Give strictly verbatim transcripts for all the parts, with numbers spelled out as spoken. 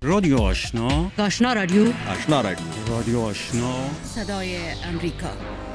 رادیو آشنا، آشنا رادیو، آشنا رادیو، رادیو آشنا، صدای امریکا.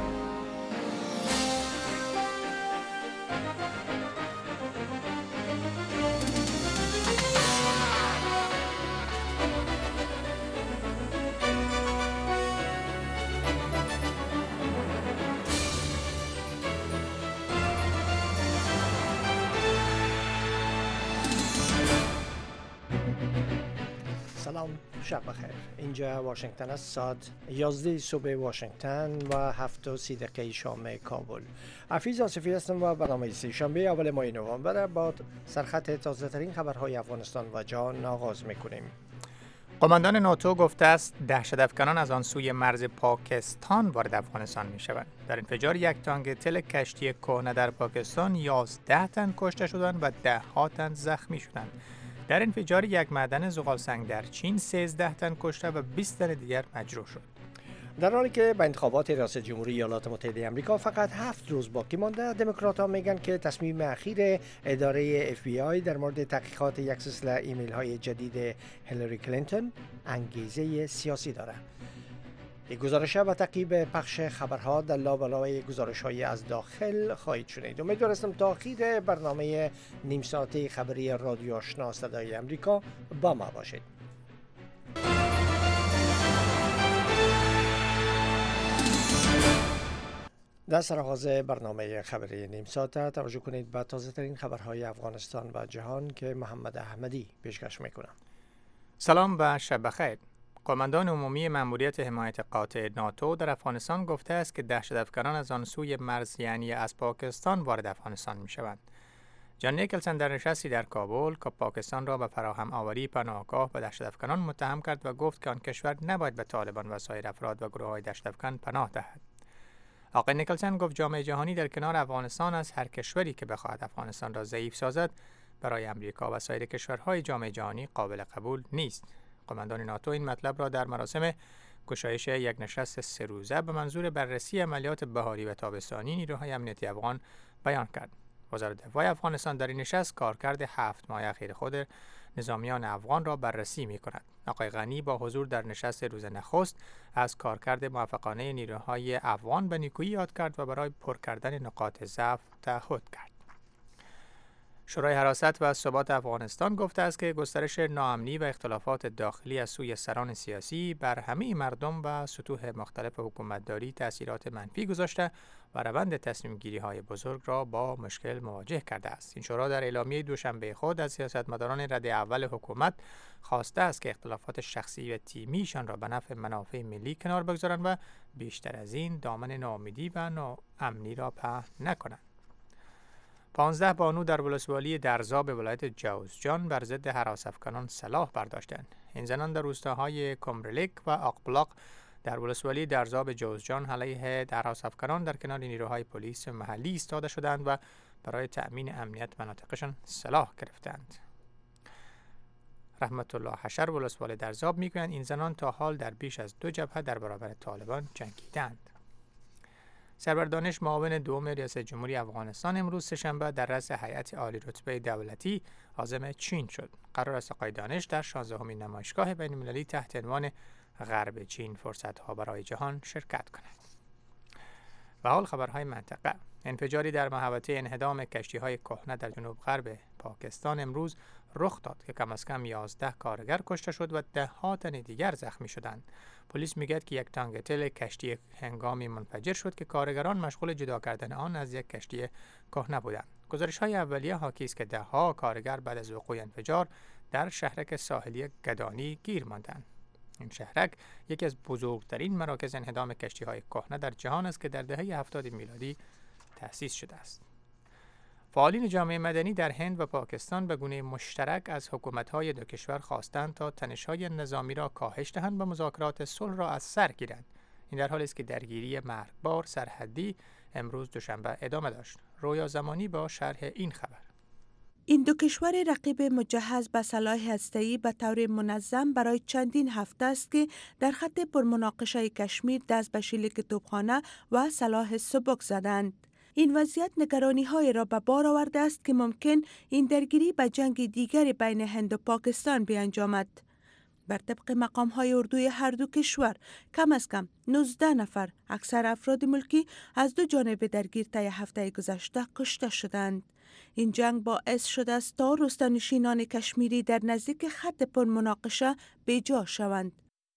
سلام، شب بخیر. اینجا واشنگتن است. ساعت یازده صبح واشنگتن و هفت و سی دقیقه شام کابل. حفیظ آصفی هستم و برنامه سه شنبه اول ماه نوامبر با سرخط تازه ترین خبرهای افغانستان و جهان آغاز میکنیم. قماندان ناتو گفته است دهشت‌افکنان از آن سوی مرز پاکستان وارد افغانستان می‌شوند. در انفجار یک تانک تل کشتی کهنه در پاکستان یازده تن کشته شدند و ده ها تن زخمی شدند. در انفجار یک معدن زغالسنگ در چین سیزده تن کشته و بیست تن دیگر مجروح شد. در حالی که به انتخابات ریاست جمهوری ایالات متحده آمریکا فقط هفت روز باقی مانده، دموکرات‌ها میگن که تصمیم اخیر اداره اف بی آی در مورد تحقیقات یک سلسله ایمیل‌های جدید هیلاری کلینتون انگیزه سیاسی دارد. این گزارش و تعقیب پخش خبرها در لابلای گزارش‌های از داخل خواهید شنید. امیدوار هستم تا آخر برنامه نیم ساعته خبری رادیو آشنا صدای امریکا با ما باشید. در سرآغاز برنامه خبری نیم ساعته توجه کنید به تازه ترین خبرهای افغانستان و جهان که محمد احمدی پیشکش میکنم. سلام و شب بخیر. قماندان عمومی مأموریت حمایت قاطع ناتو در افغانستان گفته است که دهشت‌افکنان از آن سوی مرز یعنی از پاکستان وارد افغانستان می‌شوند. جان نیکلسن در نشستی در کابل که پاکستان را به فراهم آوری پناهگاه به دهشت‌افکنان متهم کرد و گفت که آن کشور نباید به طالبان و سایر افراد و گروه‌های دهشت‌افکن پناه دهد. آقای نیکلسن گفت جامعه جهانی در کنار افغانستان از هر کشوری که بخواهد افغانستان را ضعیف سازد برای امریکا و سایر کشورهای جامعه جهانی قابل قبول نیست. قماندان ناتو این مطلب را در مراسم گشایش یک نشست سه روزه به منظور بررسی عملیات بهاری و تابستانی نیروهای امنیتی افغان بیان کرد. وزارت دفاع افغانستان در این نشست کارکرد هفت ماه اخیر خود نظامیان افغان را بررسی می کند. آقای غنی با حضور در نشست روز نخست از کارکرد موفقانه نیروهای افغان به نیکویی یاد کرد و برای پر کردن نقاط ضعف تعهد کرد. شورای حراست و ثبات افغانستان گفته است که گسترش ناامنی و اختلافات داخلی از سوی سران سیاسی بر همه مردم و سطوح مختلف حکومتداری تأثیرات منفی گذاشته و روند تصمیم گیری های بزرگ را با مشکل مواجه کرده است. این شورا در اعلامیه دوشنبه خود از سیاستمداران رده اول حکومت خواسته است که اختلافات شخصی و تیمیشان را به نفع منافع ملی کنار بگذارند و بیشتر از این دامن ناامیدی و ناامنی را پهن نکنند. پانزده بانو در ولسوالی درزا به ولایت جوزجان بر ضد هراس‌افکنان سلاح برداشتند. این زنان در روستاهای کمرلک و آقبلاق در ولسوالی درزا به جوزجان علیه هراس‌افکنان در کنار نیروهای پلیس محلی ایستاده شدند و برای تأمین امنیت مناطقشان سلاح گرفتند. رحمت الله حشر ولسوالی درزا میگویند این زنان تا حال در بیش از دو جبهه در برابر طالبان جنگیدند. سربردانش معاون دوم ریاست جمهوری افغانستان امروز سه‌شنبه در رأس هیئت عالی رتبه دولتی عازم چین شد. قرار است آقای دانش در شانزدهمین نمایشگاه بین‌المللی تحت عنوان غرب چین فرصت‌ها برای جهان شرکت کند. و حال خبرهای منطقه. انفجاری در محوطه انهدام کشتی‌های کهنه در جنوب غرب پاکستان امروز رخ داد که کم از کم یازده کارگر کشته شد و ده ها تن دیگر زخمی شدند. پلیس میگوید که یک تانک تل کشتی هنگامی منفجر شد که کارگران مشغول جدا کردن آن از یک کشتی کهنه بودند. گزارش‌های اولیه حاکی است که ده ها کارگر بعد از وقوع انفجار در شهرک ساحلی گدانی گیر ماندند. این شهرک یکی از بزرگترین مراکز انهدام کشتی‌های کهنه در جهان است که در دهه هفتاد میلادی تأسیس شده است. فعالین جامعه مدنی در هند و پاکستان به گونه مشترک از حکومت‌های دو کشور خواستند تا تنش‌های نظامی را کاهش دهند و مذاکرات صلح را از سر گیرند. این در حالی است که درگیری مرگبار سرحدی امروز دوشنبه ادامه داشت. رویا زمانی با شرح این خبر. این دو کشور رقیب مجهز به سلاح هسته‌ای به طور منظم برای چندین هفته است که در خط پرمناقشه کشمیر دست به شلیک توپخانه و سلاح سبک زدند. این وضعیت نگرانی‌های را به بار آورده است که ممکن این درگیری به جنگ دیگری بین هند و پاکستان بیانجامد. بر طبق مقام‌های اردوی هر دو کشور کم از کم نوزده نفر اکثر افراد ملکی از دو جانب درگیر طی هفته گذشته کشته شدند. این جنگ باعث شده است تا روستانشینان کشمیری در نزدیک خط پرمناقشه بیجا شوند.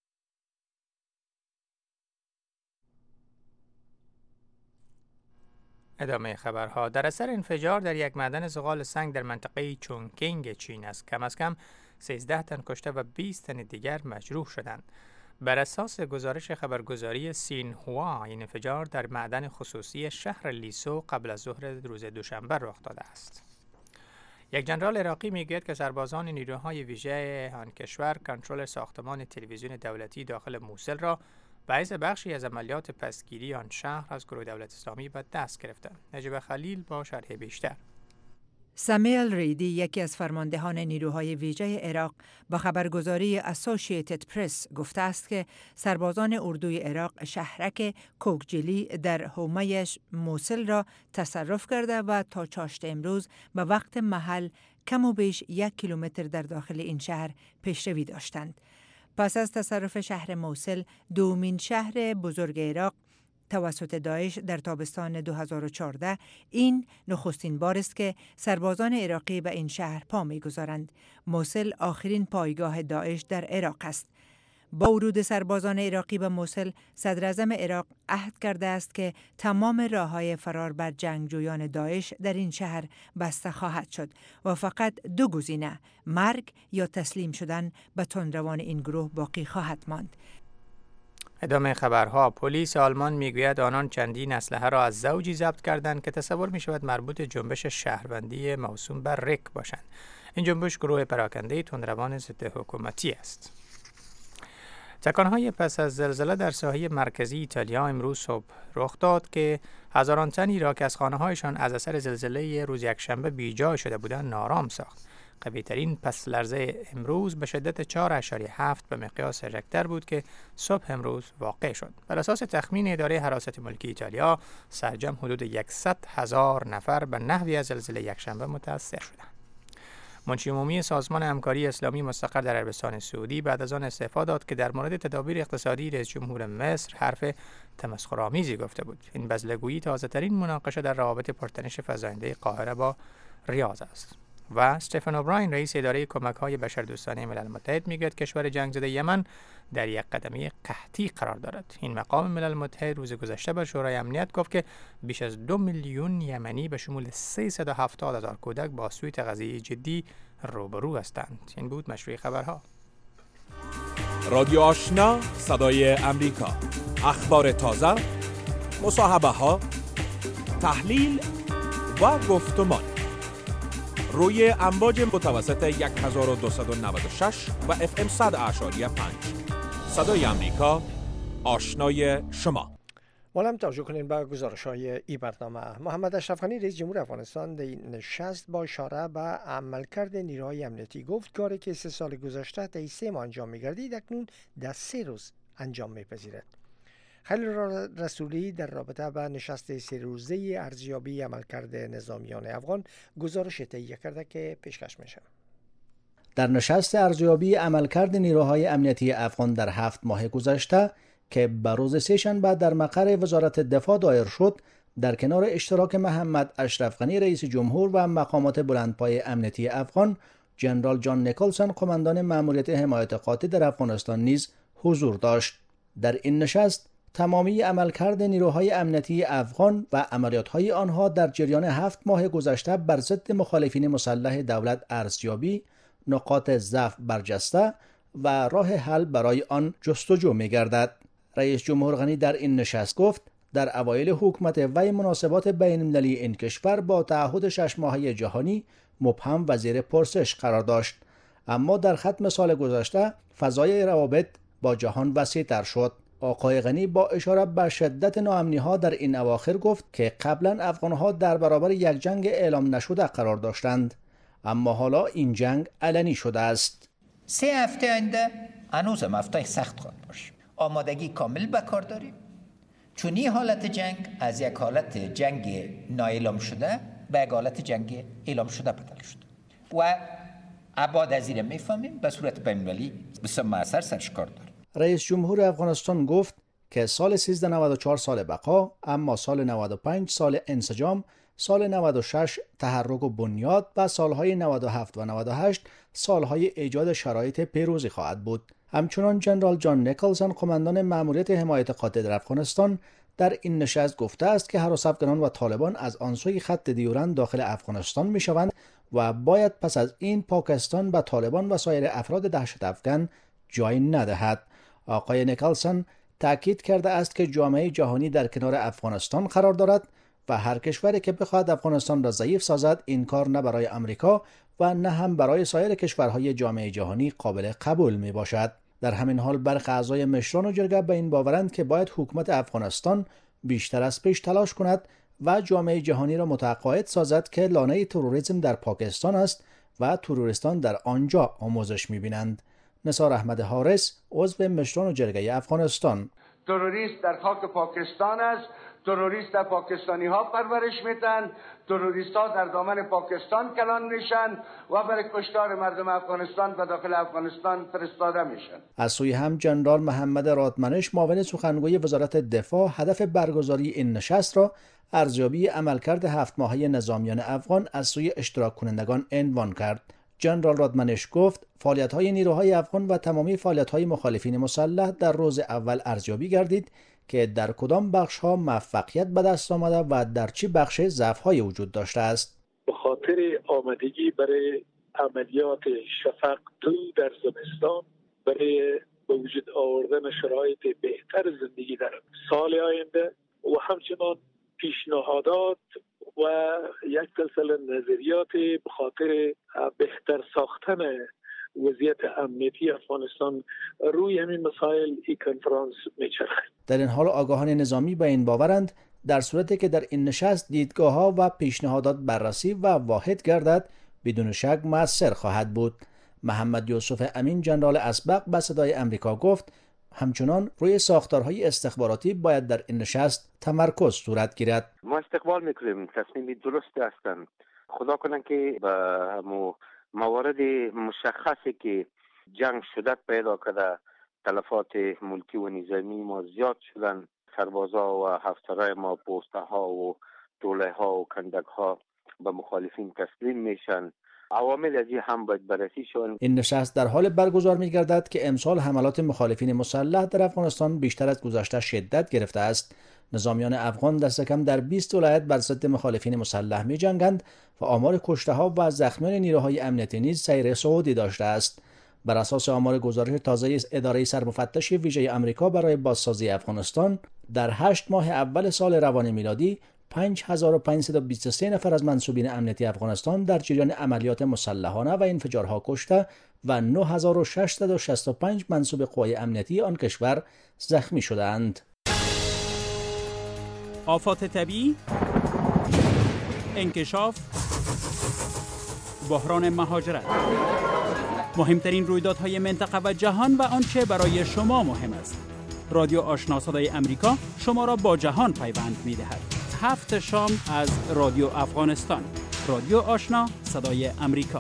ادامه خبرها. در اثر انفجار در یک معدن زغال سنگ در منطقه چونکینگ چین است. کم از کم سیزده تن کشته و بیست تن دیگر مجروح شدند. بر اساس گزارش خبرگزاری سینهوا، این انفجار در معدن خصوصی شهر لیسو قبل از ظهر روز دوشنبه رخ داده است. یک جنرال عراقی میگوید که سربازان نیروهای ویژه آن کشور کنترل ساختمان تلویزیون دولتی داخل موصل را باعث بخشی از عملیات پسگیری آن شهر از گروه دولت اسلامی به دست گرفتند. نجیب خلیل با شرح بیشتر. سامیل ریدی، یکی از فرماندهان نیروهای ویژه عراق، با خبرگزاری اسوسییتد پرس گفته است که سربازان اردوی عراق شهرک کوکجلی در حومه موصل را تصرف کرده و تا چاشت امروز به وقت محل کم و بیش یک کیلومتر در داخل این شهر پیشروی داشتند. پس از تصرف شهر موصل، دومین شهر بزرگ عراق توسط داعش در تابستان دو هزار و چهارده، این نخستین بار است که سربازان عراقی به این شهر پا می‌گذارند. موصل آخرین پایگاه داعش در عراق است. با ورود سربازان عراقی به موصل، صدر اعظم عراق عهد کرده است که تمام راه‌های فرار بر جنگجویان داعش در این شهر بسته خواهد شد و فقط دو گزینه، مرگ یا تسلیم شدن به تندروان این گروه باقی خواهد ماند. ادامه خبرها. پلیس آلمان میگوید آنان چندین اسلحه را از زوجی ضبط کردند که تصور می شود مربوط جنبش شهروندی موسوم بر ریک باشند. این جنبش گروه پراکنده تندروان ضد حکومتی است. تکانهای پس از زلزله در ساحل مرکزی ایتالیا امروز صبح رخ داد که هزاران تنی را که از خانه‌هایشان از اثر زلزله روز یکشنبه بیجا شده بودند نارام ساخت. قوی‌ترین پس لرزه امروز به شدت چهار اشاریه هفت به مقیاس ریکتر بود که صبح امروز واقع شد. بر اساس تخمین اداره حراست ملکی ایتالیا، سرجم حدود صد هزار نفر به نحوی از زلزله یکشنبه متاثر شدند. منشی عمومی سازمان همکاری اسلامی مستقر در عربستان سعودی بعد از آن استعفا داد که در مورد تدابیر اقتصادی رئیس جمهور مصر حرف تمسخرآمیزی گفته بود. این بزلگویی تازه‌ترین مناقشه در روابط پرتنش فزاینده قاهره با ریاض است. و استفن اوبراین، رئیس اداره کمک‌های بشردوستانه ملل متحد، میگوید کشور جنگ زده یمن در یک قدمی قحطی قرار دارد. این مقام ملل متحد روز گذشته بر شورای امنیت گفت که بیش از دو میلیون یمنی به شمول سیصد و هفتاد هزار کودک با سویت غذایی جدی روبرو هستند. این بود مشروع خبرها. رادیو آشنا، صدای امریکا. اخبار تازه، مصاحبه‌ها، تحلیل و گفتمان روی امواج متوسط هزار و دویست و نود و شش و اف ام صد اشاری پنج. صدای امریکا، آشنای شما. مالم توجه کنین به گزارش‌های این برنامه. محمد اشرف غنی رئیس جمهور افغانستان در نشست با اشاره به عملکرد نیروهای امنیتی گفت کاری که سه سال گذشته تا سه ماه انجام می‌گردید اکنون در سه روز انجام می‌پذیرد. خلیل رسولی در رابطه با نشست سه روزه ارزیابی عملکرد نظامیان افغان گزارش تهیه کرده که پیشکش میشه. در نشست ارزیابی عملکرد نیروهای امنیتی افغان در هفت ماه گذشته که به روز سه‌شنبه در مقر وزارت دفاع دایر شد، در کنار اشتراک محمد اشرف غنی رئیس جمهور و مقامات بلندپایه امنیتی افغان، جنرال جان نیکلسون قماندان مأموریت حمایت قاطع در افغانستان نیز حضور داشت. در این نشست تمامی عملکرد نیروهای امنیتی افغان و عملیات‌های آنها در جریان هفت ماه گذشته بر ضد مخالفین مسلح دولت ارزیابی، نقاط ضعف برجسته و راه حل برای آن جستجو می‌گردد. رئیس جمهور غنی در این نشست گفت در اوایل حکومت وی مناسبات بین‌المللی این کشور با تعهد شش ماهه جهانی مبهم و زیر پرسش قرار داشت، اما در ختم سال گذشته فضای روابط با جهان وسیع‌تر شد. آقای غنی با اشاره به شدت ناامنی‌ها در این اواخر گفت که قبلا افغان‌ها در برابر یک جنگ اعلام نشده قرار داشتند، اما حالا این جنگ علنی شده است. سه هفته آینده هنوز هم هفته سخت خواهد باشه. آمادگی کامل به کار داریم، چون این حالت جنگ از یک حالت جنگ نااعلام شده به یک حالت جنگ اعلام شده بدل شد و ابعاد از این میفهمیم به صورت بین‌المللی بسیار موثر سرش کار داره. رئیس جمهور افغانستان گفت که سال سیزده نود و چهار سال بقا، اما سال نود و پنج سال انسجام، سال نود و شش تحرک و بنیاد و سالهای نود و هفت و نود و هشت سالهای ایجاد شرایط پیروزی خواهد بود. همچنان جنرال جان نیکلسون، قماندان مأموریت حمایت قاطع در افغانستان، در این نشست گفته است که هراس افغانان و طالبان از آن سوی خط دیورند داخل افغانستان می شوند و باید پس از این پاکستان به طالبان و سایر افراد دهشت افغان جای ندهد. آقای نیکلسون تأکید کرده است که جامعه جهانی در کنار افغانستان قرار دارد و هر کشوری که بخواهد افغانستان را ضعیف سازد، این کار نه برای امریکا و نه هم برای سایر کشورهای جامعه جهانی قابل قبول می باشد. در همین حال برخی اعضای مشران و جرگه به این باورند که باید حکومت افغانستان بیشتر از پیش تلاش کند و جامعه جهانی را متقاعد سازد که لانه تروریسم در پاکستان است و تروریستان در آنجا آموزش می‌بینند. نثار احمد حارس، عضو مشران و جرگه افغانستان: تروریست در خاک پاکستان است، تروریست در پاکستانی ها پرورش میتن، تروریست ها در دامن پاکستان کلان میشن و برای کشتار مردم افغانستان و داخل افغانستان فرستاده میشن. از سوی هم جنرال محمد رادمنش، معاون سخنگوی وزارت دفاع، هدف برگزاری این نشست را ارزیابی عملکرد هفت ماهه نظامیان افغان از سوی اشتراک کنندگان عنوان کرد. جنرال رادمنش گفت فعالیت‌های نیروهای افغان و تمامی فعالیت‌های مخالفین مسلح در روز اول ارزیابی گردید که در کدام بخش‌ها موفقیت به دست آمده و در چه بخش ضعف‌های وجود داشته است. به خاطر آمادگی برای عملیات شفق دو در زمستان، برای به وجود آوردن شرایط بهتر زندگی در سال آینده و همچنان پیشنهادات و یک سلسله نظریات به خاطر بهتر ساختن وضعیت امنیتی افغانستان روی همین مسائل این کنفرانس میچرخه. در این حال آگاهان نظامی به این باورند در صورتی که در این نشست دیدگاه‌ها و پیشنهادات بررسی و واحد گردد، بدون شک مؤثر خواهد بود. محمد یوسف امین، جنرال اسبق، به صدای امریکا گفت همچنان روی ساختارهای استخباراتی باید در این نشست تمرکز صورت گیرد. ما استقبال میکنیم، تصمیم درست هستند. خدا کنه که به موارد مشخصی که جنگ شدت پیدا کرده، تلفات ملکی و نظامی ما زیاد شدن، سربازا و افسرهای ما پوسته ها و دوله ها و کندک ها به مخالفین تسلیم میشن. عوامل از این هم باید بررسی شون. این نشست در حال برگزار می گردد که امسال حملات مخالفین مسلح در افغانستان بیشتر از گذشته شدت گرفته است. نظامیان افغان دست کم در بیست ولایت بر ضد مخالفین مسلح می جنگند و آمار کشته ها و زخمیان نیروهای امنیتی نیز سیر صعودی داشته است. بر اساس آمار گزارش تازه اداره سرمفتش ویژه آمریکا برای بازسازی افغانستان، در هشت ماه اول سال روان میلادی پنج هزار و پانصد و بیست و سه نفر از منسوبین امنیتی افغانستان در جریان عملیات مسلحانه و انفجارها کشته و نه هزار و ششصد و شصت و پنج منسوب قوای امنیتی آن کشور زخمی شدند. آفات طبیعی، انکشاف، بحران مهاجرت، مهمترین رویدادهای منطقه و جهان و آنچه برای شما مهم است. رادیو آشنا صدای امریکا شما را با جهان پیوند می‌دهد. هفت شام از رادیو افغانستان. رادیو آشنا صدای امریکا.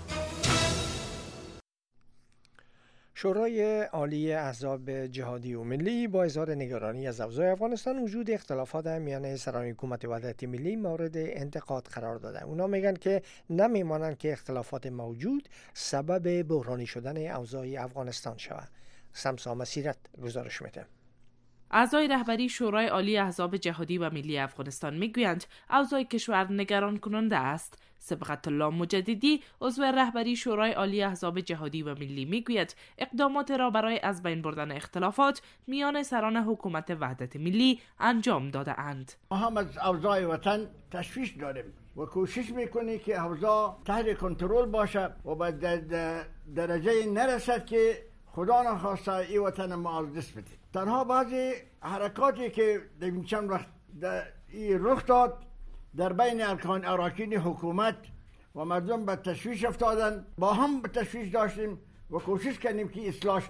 شورای عالی احزاب جهادی و ملی با اظهار نگرانی از اوضاع افغانستان، وجود اختلافات میان سران حکومت وحدت ملی مورد انتقاد قرار داده. اونا میگن که نمیمانند که اختلافات موجود سبب بحرانی شدن اوضاع افغانستان شود. سمسا مسیرت گزارش میده. اعضای رهبری شورای عالی احزاب جهادی و ملی افغانستان میگویند اوضاع کشور نگران کننده است. سبقت الله مجددی، عضو رهبری شورای عالی احزاب جهادی و ملی میگوید اقدامات را برای از بین بردن اختلافات میان سران حکومت وحدت ملی انجام داده اند. ما هم از اوضاع وطن تشویش داریم و کوشش میکنیم که اوضاع تحت کنترل باشه و به درجه نرسد که خدا نخواسته این وطن ما از دست بده. تنها بعضی حرکاتی که در این چند وقت این رخ داد در بین ارکان اراکین حکومت و مردم به تشویش افتادن، با هم به تشویش داشتیم و کوشش کردیم که اصلاح شود.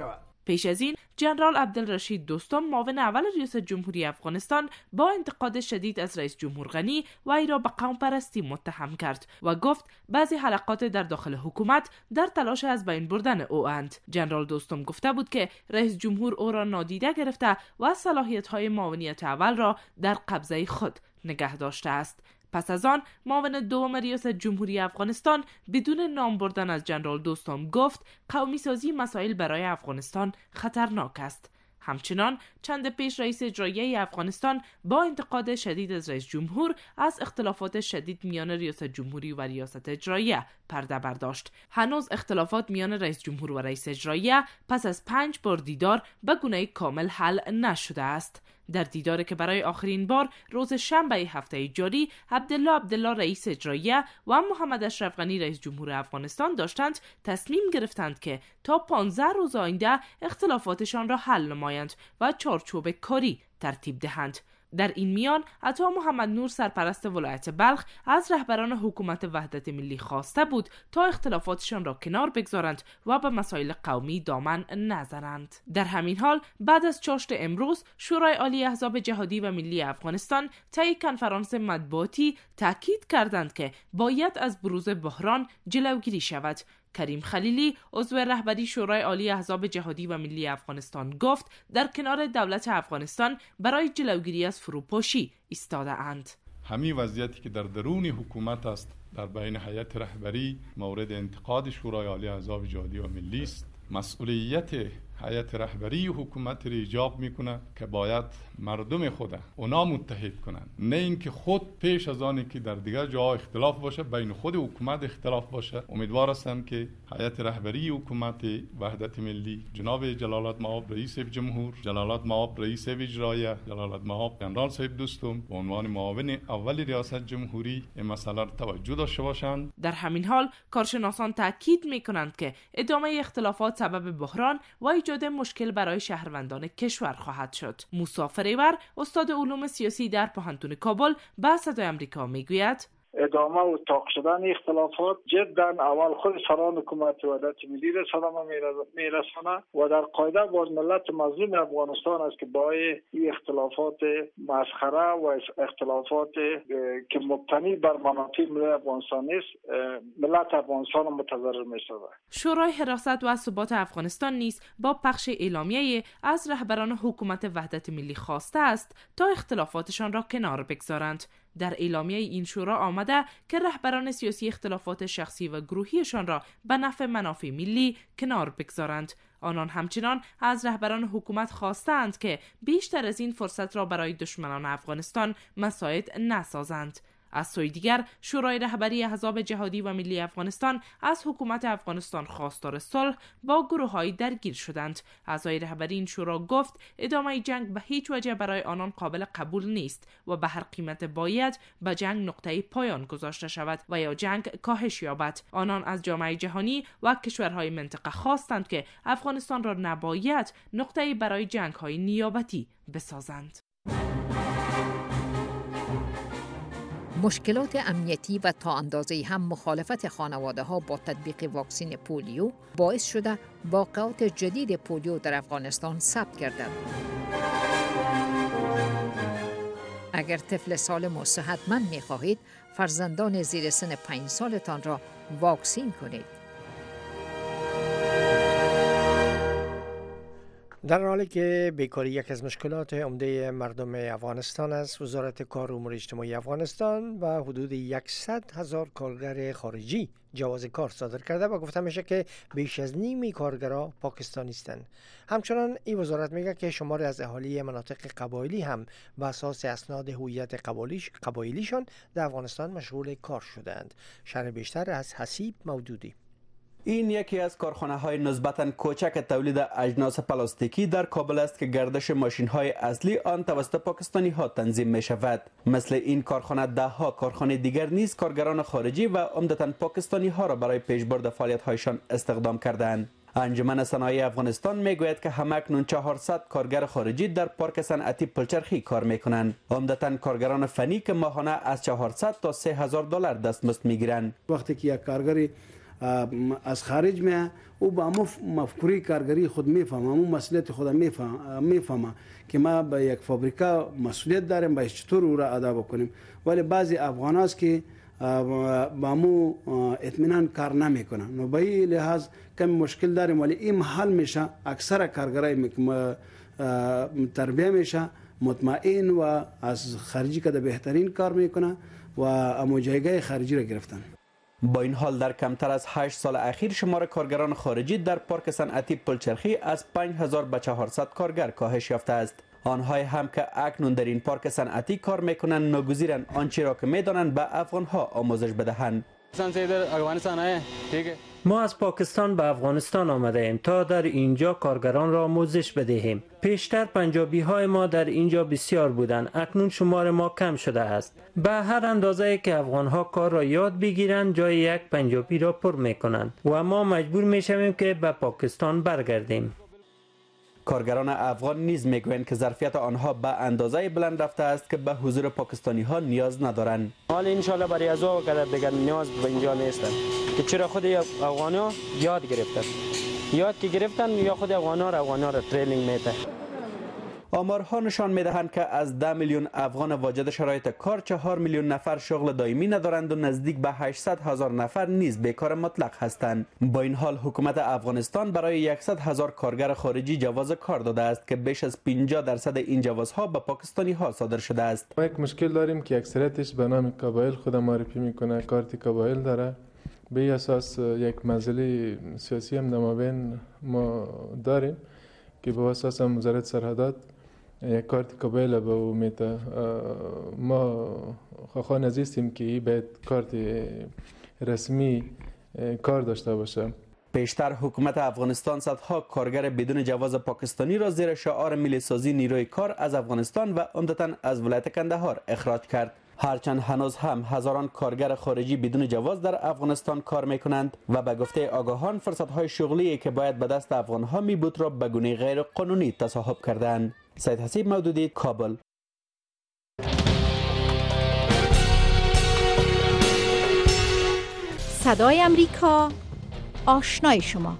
پیش از این جنرال عبدالرشید دوستم معاون اول ریاست جمهوری افغانستان با انتقاد شدید از رئیس جمهور غنی و ای را به قوم پرستی متهم کرد و گفت بعضی حلقات در داخل حکومت در تلاش از بین بردن او اند. جنرال دوستم گفته بود که رئیس جمهور او را نادیده گرفته و صلاحیت‌های معاونیت اول را در قبضه خود نگه داشته است. پس از آن معاون دوم ریاست جمهوری افغانستان بدون نام بردن از جنرال دوستم گفت قومی سازی مسائل برای افغانستان خطرناک است. همچنان چند پیش رئیس اجرایی افغانستان با انتقاد شدید از رئیس جمهور از اختلافات شدید میان ریاست جمهوری و ریاست اجرایی پرده برداشت. هنوز اختلافات میان رئیس جمهور و رئیس اجرایی پس از پنج بار دیدار به گونه کامل حل نشده است. در دیداری که برای آخرین بار روز شنبه هفته جاری عبدالله عبدالله رئیس اجراییه و محمد اشرف غنی رئیس جمهور افغانستان داشتند تصمیم گرفتند که تا پانزده روز آینده اختلافاتشان را حل نمایند و چارچوب کاری ترتیب دهند. در این میان عطا محمد نور سرپرست ولایت بلخ از رهبران حکومت وحدت ملی خواسته بود تا اختلافاتشان را کنار بگذارند و به مسائل قومی دامن نزنند. در همین حال بعد از چاشت امروز شورای عالی احزاب جهادی و ملی افغانستان طی کنفرانس مطبوعاتی تاکید کردند که باید از بروز بحران جلوگیری شود. کریم خلیلی عضو رهبری شورای عالی احزاب جهادی و ملی افغانستان گفت در کنار دولت افغانستان برای جلوگیری از فروپاشی ایستاده اند. همین وضعیتی که در درون حکومت است در بین هیئت رهبری مورد انتقاد شورای عالی احزاب جهادی و ملی است. مسئولیت هیئت رهبری حکومت را ایجاب میکنه که باید مردم خود اونا متحد کنند، نه اینکه خود پیش از آنی که در دیگر جاها اختلاف باشه بین خود حکومت اختلاف باشه. امیدوار هستم که هیئت رهبری حکومت وحدت ملی جناب جلالت مآب رئیس جمهور، جلالت مآب رئیس اجرایی، جلالت مآب جنرال صاحب دوستم به عنوان معاون اول ریاست جمهوری این مسئله را توجه داشته باشند. در همین حال کارشناسان تاکید میکنند که ادامه اختلافات سبب بحران و ایجاد مشکل برای شهروندان کشور خواهد شد. موسی فریور استاد علوم سیاسی در پوهنتون کابل به صدای آمریکا میگوید ادامه و تاق شدن اختلافات جدا اول خود سران حکومت وحدت ملی را صدمه میرسانه و در قاعده باز ملت مظلوم افغانستان است که با این اختلافات مسخره و اختلافات که مبتنی بر منافع ملی افغانستان است ملت افغانستان متضرر می‌شود. شورای حراست و ثبات افغانستان نیز با پخش اعلامیه از رهبران حکومت وحدت ملی خواسته است تا اختلافاتشان را کنار بگذارند. در اعلامیه این شورا آمده که رهبران سیاسی اختلافات شخصی و گروهیشان را به نفع منافع ملی کنار بگذارند. آنان همچنان از رهبران حکومت خواستند که بیشتر از این فرصت را برای دشمنان افغانستان مساعد نسازند. از سوی دیگر شورای رهبری احزاب جهادی و ملی افغانستان از حکومت افغانستان خواستار صلح با گروه‌های درگیر شدند. اعضای رهبری این شورا گفت ادامه جنگ به هیچ وجه برای آنان قابل قبول نیست و به هر قیمت باید به جنگ نقطه پایان گذاشته شود و یا جنگ کاهش یابد. آنان از جامعه جهانی و کشورهای منطقه خواستند که افغانستان را نباید نقطه برای جنگ‌های نیابتی بسازند. مشکلات امنیتی و تا اندازه‌ای هم مخالفت خانواده‌ها با تطبیق واکسن پولیو باعث شده واقعات جدید پولیو در افغانستان ثبت گردد. اگر طفل سالم و صحتمند می‌خواهید، فرزندان زیر سن پنج سالتان را واکسین کنید. در حالی که بیکاری یک از مشکلات عمده مردم افغانستان است، وزارت کار و امور اجتماعی افغانستان و حدود صد هزار کارگر خارجی جواز کار صادر کرده و گفته میشه که بیش از نیم کارگرها پاکستانی هستند. همچنان این وزارت میگه که شماری از اهالی مناطق قبایلی هم به اساس اسناد هویت قبایلیشان در افغانستان مشغول کار شدند. شرح بیشتر از حسیب مودودی. این یکی از کارخانه‌های نسبتاً کوچک تولید اجناس پلاستیکی در کابل است که گردش ماشین‌های اصلی آن توسط پاکستانی‌ها تنظیم می‌شود. مثل این کارخانه ده‌ها کارخانه دیگر نیز کارگران خارجی و عمدتاً پاکستانی‌ها را برای پیشبرد فعالیت‌هایشان استخدام کرده‌اند. انجمن صنایع افغانستان میگوید که همکنون چهارصد کارگر خارجی در پارک صنعتی پلچرخی کار میکنند. عمدتاً کارگران فنی که ماهانه از چهارصد تا سه هزار دلار دستمزد میگیرند. وقتی که یک کارگر از خارج میاد، او با مو مفکوری کارگری خود میفهمه، مو مسئولیت خود میفهمه که ما به یک فابریکا مسئولیت داریم، باید چطور او را ادا بکنیم. ولی بعضی افغان هست که با مو اطمینان کار نمیکنن، نو به این لحاظ کم مشکل داریم. ولی این حل میشه اکثر کارگرای تربیه میشه مطمئن و از خارجی که بهترین کار میکنه و امو جایگاه خارجی را گرفتن. با این حال در کمتر از هشت سال اخیر شمار کارگران خارجی در پارک صنعتی پلچرخی از پنج هزار به چهارصد کارگر کاهش یافته است. آنهای هم که اکنون در این پارک صنعتی کار میکنند ناگزیرند آنچه را که میدانند به افغانها آموزش بدهند. ما از پاکستان به افغانستان آمده ایم تا در اینجا کارگران را آموزش بدهیم. پیشتر پنجابی های ما در اینجا بسیار بودند، اکنون شمار ما کم شده است. به هر اندازه که افغان ها کار را یاد بگیرند جای یک پنجابی را پر میکنند و ما مجبور میشویم که به پاکستان برگردیم. کارگران افغان نیز میگویند که ظرفیت آنها به اندازه بلند رفته است که به حضور پاکستانی ها نیاز ندارند. حالا ان شاء الله برای از او کدر دیگر نیاز به اینجا نیستند که چرا خود افغانی ها یاد گرفتن یاد که گرفتن یا خود افغانی ها را افغانی ها را ترینینگ میده. آمارها نشان میدهند که از ده میلیون افغان واجد شرایط کار چهار میلیون نفر شغل دائمی ندارند و نزدیک به هشتصد هزار نفر نیز بیکار مطلق هستند. با این حال حکومت افغانستان برای صد هزار کارگر خارجی جواز کار داده است که بیش از پنجاه درصد این جوازها به پاکستانی ها صادر شده است. ما یک مشکل داریم که اکثریتش به نام قبایل خود معرفی میکنه، کارت قبایل داره. به اساس یک مسئله سیاسی هم نمابین ما داریم که به اساس وزارت سرحدات یک کارت قبایل به او میته. ما خواهان نزیستیم که باید کارت رسمی کار داشته باشه. پیشتر حکومت افغانستان صدها کارگر بدون جواز پاکستانی را زیر شعار ملی سازی نیروی کار از افغانستان و عمدتاً از ولایت کندهار اخراج کرد. هرچند هنوز هم هزاران کارگر خارجی بدون جواز در افغانستان کار میکنند و به گفته آگاهان فرصت‌های شغلی که باید به دست افغان‌ها می بود را به گونه غیر قانونی تصاحب کردند. سید حسیب مودودی، کابل. صدای امریکا، آشنای شما.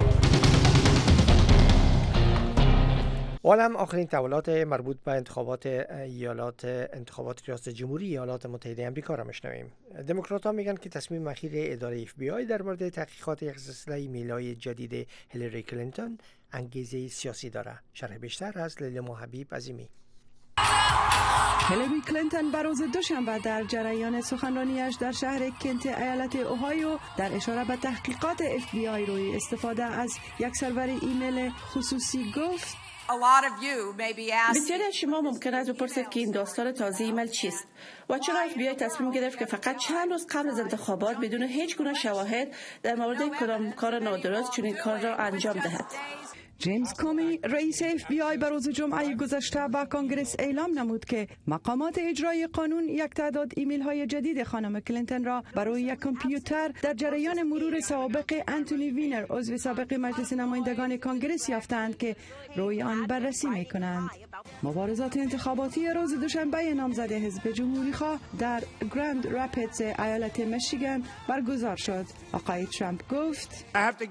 حالا هم آخرین تحولات مربوط به انتخابات ایالات انتخابات ریاست جمهوری ایالات متحده آمریکا را میشنویم. دموکرات‌ها میگن که تصمیم اخیر اداره اف بی آی در مورد تحقیقات یک سلسله ایمیل‌های جدید هیلاری کلینتون انگیزه سیاسی داره. شرح بیشتر از لیلا حبیب عظیمی. هیلاری کلینتون بر روز دوشنبه در جریان سخنرانیش در شهر کنت ایالت اوهایو در اشاره به تحقیقات اف بی آی روی استفاده از یک سرور ایمیل خصوصی گفت: بسیاری از شما ممکن است بپرسید که این داستان تازه ایمیل چیست و چرا اف بی آی تصمیم گرفت که فقط چند روز قبل از انتخابات بدون هیچ گونه شواهد در مورد کدام کار نادرست چنین کار را انجام دهد. جیمز کومی رئیس اف بی آی بر روز جمعه گذشته به کانگرس اعلام نمود که مقامات اجرایی قانون یک تعداد ایمیل های جدید خانم کلینتون را برای یک کامپیوتر در جریان مرور سوابق انتونی وینر عضو سابق مجلس نمایندگان کانگرس یافتند که روی آن بررسی می کنند. مبارزات انتخاباتی روز دوشنبه نامزد حزب جمهوری خواه در گراند رپیدز ایالت میشیگان برگزار شد. آقای ترامپ گفت: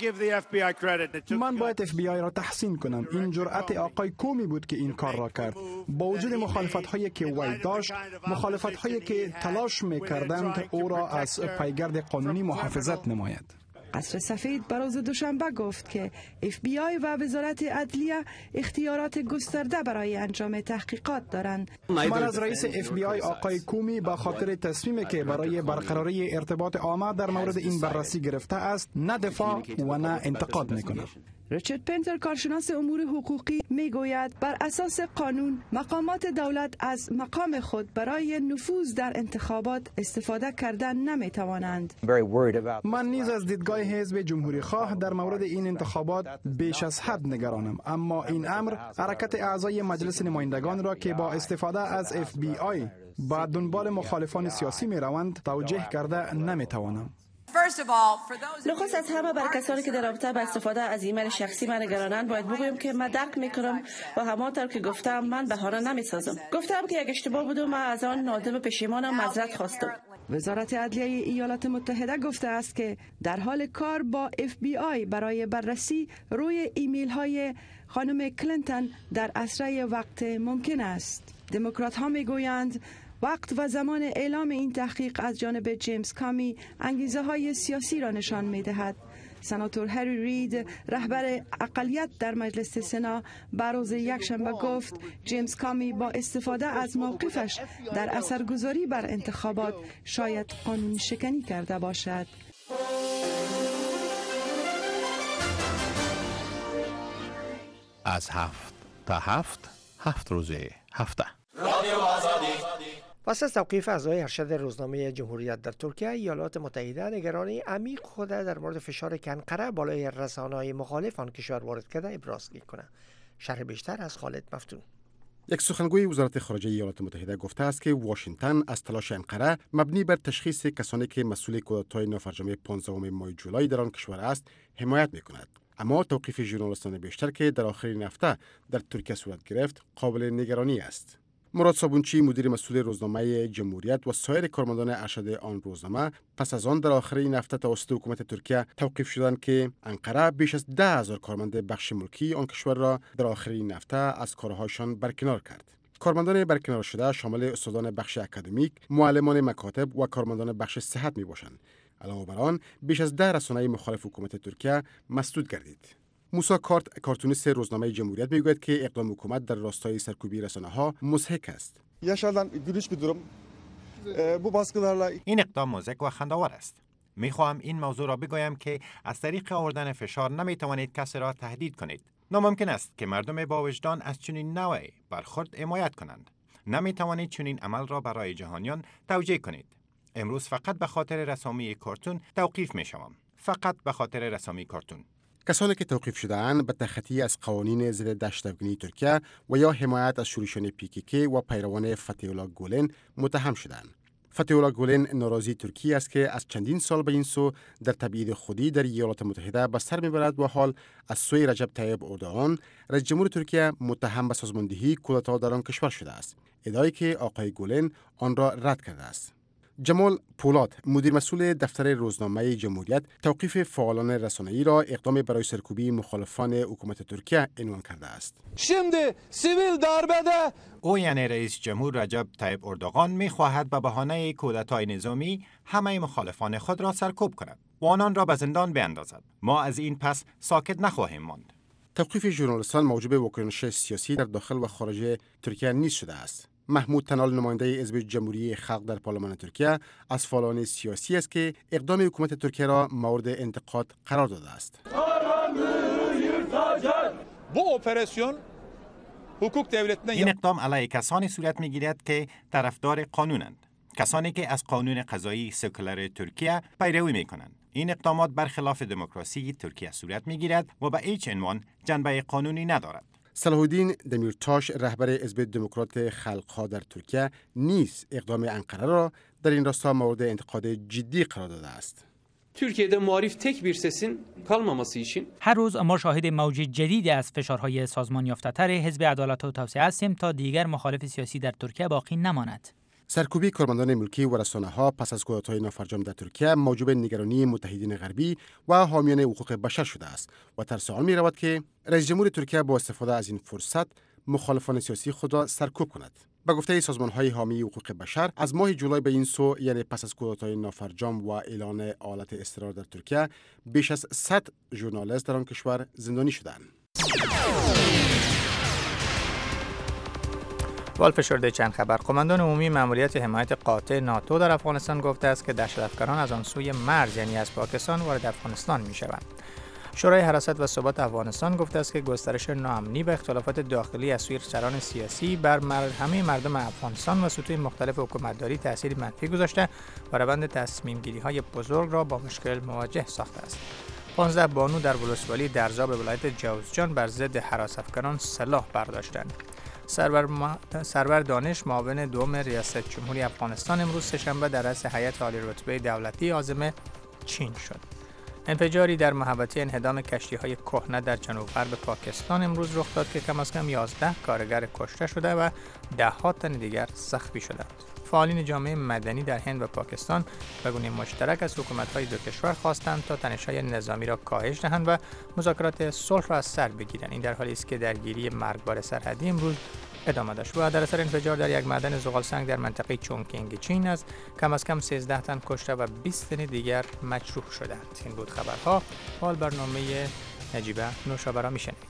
من باید اف بی آی را تحسین کنم. این جرأت آقای کومی بود که این کار را کرد. با وجود مخالفت هایی که وی داشت، مخالفت هایی که تلاش می کردند او را از پیگرد قانونی محافظت نماید. قصر سفید بر روز دوشنبه گفت که اف بی آی و وزارت عدلیه اختیارات گسترده برای انجام تحقیقات دارند. من از رئیس اف بی آی آقای کومی به خاطر تصمیمی که برای برقراری ارتباط عامه در مورد این بررسی گرفته است نه دفاع و نه انتقاد میکنم. ریچارد پنتر کارشناس امور حقوقی میگوید بر اساس قانون مقامات دولت از مقام خود برای نفوذ در انتخابات استفاده کردن نمیتوانند. من نیز از دیدگاه حزب جمهوری خواه در مورد این انتخابات بیش از حد نگرانم، اما این امر حرکت اعضای مجلس نمایندگان را که با استفاده از اف بی آی با دنبال مخالفان سیاسی می روند توجیه کرده نمیتوانم. نخست از همه بر کسانی که در رابطه با استفاده از ایمیل شخصی من نگرانند باید بگویم که من درک میکنم و همانطور که گفتم من بهانه نمیسازم. گفتم که یک اشتباه بود و من از آن نادم و پشیمانم معذرت خواستم. وزارت عدلیه ایالات متحده گفته است که در حال کار با اف بی آی برای بررسی روی ایمیل های خانم کلینتون در اسرع وقت ممکن است. دموکرات ها می گویند وقت و زمان اعلام این تحقیق از جانب جیمز کامی انگیزه های سیاسی را نشان می دهد. سناتور هری رید رهبر اقلیت در مجلس سنا بر روز یکشنبه گفت جیمز کامی با استفاده از موقفش در اثرگذاری بر انتخابات شاید قانون شکنی کرده باشد. از هفت تا هفت هفت روزه هفته پس از توقیف اعضای ارشد روزنامه جمهوریت در ترکیه، ایالات متحده نگرانی عمیق خود در مورد فشار که انقره بالای رسانه‌های مخالف آن کشور وارد کرده ابراز می‌کند. شرح بیشتر از خالد مفتون. یک سخنگوی وزارت خارجه ایالات متحده گفته است که واشنگتن از تلاش انقره مبنی بر تشخیص کسانی که مسئول کودتای نافرجامی پانزدهم ماه جولای در آن کشور است حمایت می‌کند. اما توقیف ژورنالیستان بیشتر که در آخرین هفته در ترکیه صورت گرفت قابل نگرانی است. مراد صابونچی مدیر مسئول روزنامه جمهوریت و سایر کارمندان ارشد آن روزنامه پس از آن در آخر این هفته توسط حکومت ترکیه توقیف شدند که انقره بیش از ده هزار کارمند بخش ملکی آن کشور را در آخر این هفته از کارهایشان برکنار کرد. کارمندان برکنار شده شامل استادان بخش اکادمیک، معلمان مکاتب و کارمندان بخش صحت می باشند. علاوه بر آن بیش از ده رسانه مخالف حکومت ترکیه مسدود گردید. موسی کارت کارتونیست روزنامه جمهوریت میگوید که اقدام حکومت در راستای سرکوبی رسانه‌ها مضحک است. این اقدام مضحک و خنده‌آور است. میخواهم این موضوع را بگویم که از طریق آوردن فشار نمیتوانید کسی را تهدید کنید. ناممکن است که مردم با وجدان از چنین نوعی برخورد حمایت کنند. نمیتوانید چنین عمل را برای جهانیان توجیه کنید. امروز فقط به خاطر رسامی کارتون توقیف میشوم. فقط به خاطر رسامی کارتون. کسانی که توقیف شده‌اند به تخطی از قوانین ضد دشت افغانی ترکیه و یا حمایت از شورشیان پی کی کی و پیروان فتح الله گولن متهم شدند. فتح الله گولن ناراضی ترکیه است که از چندین سال به این سو در تبعید خودی در ایالات متحده به سر میبرد و حال از سوی رجب طیب اردوغان رئیس جمهور ترکیه متهم به سازماندهی کودتا در آن کشور شده است. ادعایی که آقای گولن آن را رد کرده است. جمال پولاد مدیر مسئول دفتر روزنامه جمهوریت توقیف فعالان رسانه‌ای را اقدام برای سرکوبی مخالفان حکومت ترکیه عنوان کرده است. şimdi sivil darbede او یعنی رئیس جمهور رجب طیب اردوغان می‌خواهد به بهانه کودتای نظامی همه مخالفان خود را سرکوب کند و آنان را به زندان بیندازد. ما از این پس ساکت نخواهیم ماند. توقیف ژورنالیستان موجب واکنش سیاسی در داخل و خارج ترکیه نیز شده است. محمود تنال نماینده حزب جمهوری خلق در پارلمان ترکیه از فعالان سیاسی است که اقدام حکومت ترکیه را مورد انتقاد قرار داده است. این اقدام علیه کسانی صورت می‌گیرد که طرفدار قانونند، کسانی که از قانون قضایی سکولار ترکیه پیروی می‌کنند. این اقدامات برخلاف دموکراسی ترکیه صورت می‌گیرد و به هیچ عنوان جنبه قانونی ندارد. صلاح الدین دمیرتاش رهبر حزب دموکرات خلق‌ها در ترکیه نیز اقدام انقره را در این راستا مورد انتقاد جدی قرار داده است. Türkiye'de muhalif tek bir sesin kalmaması için هر روز ما شاهد موج جدیدی از فشارهای سازمان یافته‌تر حزب عدالت و توسعه هستیم تا دیگر مخالف سیاسی در ترکیه باقی نماند. سرکوبی کارمندان ملکی و رسانه‌ها پس از کودتای نافرجام در ترکیه موجب نگرانی متحدین غربی و حامیان حقوق بشر شده است و ترس آن می‌رود که رئیس جمهور ترکیه با استفاده از این فرصت مخالفان سیاسی خود را سرکوب کند. به گفته سازمان‌های حامی حقوق بشر از ماه جولای به این سو یعنی پس از کودتای نافرجام و اعلان حالت اضطرار در ترکیه بیش از صد ژورنالیست در آن کشور زندانی شدند. والفشرده چند خبر. قماندان عمومی مأموریت حمایت قاطع ناتو در افغانستان گفته است که دهشت‌افکران از آن سوی مرز یعنی از پاکستان وارد افغانستان می‌شوند. شورای حراست و ثبات افغانستان گفته است که گسترش ناامنی و اختلافات داخلی از سوی سران سیاسی بر همه مردم افغانستان و سطوح مختلف حکومتداری تأثیر منفی گذاشته و روند تصمیم‌گیری‌های بزرگ را با مشکل مواجه ساخته است. پانزده بانو در ولسوالی درزا ولایت جوزجان بر ضد هراس‌افکنان سلاح برداشتند. سرور, ما... سرور دانش معاون دوم ریاست جمهوری افغانستان امروز سه‌شنبه در رأس هیئت عالی رتبه دولتی عازم چین شد. انفجاری در محوطه انهدام کشتی‌های کهنه در جنوب غرب پاکستان امروز رخ داد که کم از کم یازده کارگر کشته شده و ده‌ها تن دیگر زخمی شدند. فعالین جامعه مدنی در هند و پاکستان به گونه مشترک از حکومت‌های دو کشور خواستند تا تنش‌های نظامی را کاهش دهند و مذاکرات صلح را از سر بگیرند. این در حالی است که درگیری مرگبار سرحدی امروز ادامه داشت و در اثر انفجار در یک معدن زغال سنگ در منطقه چونگکینگ چین از کم از کم سیزده تن کشته و بیست تن دیگر مجروح شدند. این بود خبرها. حال برنامه نجیبه نوشابه را میشنوید.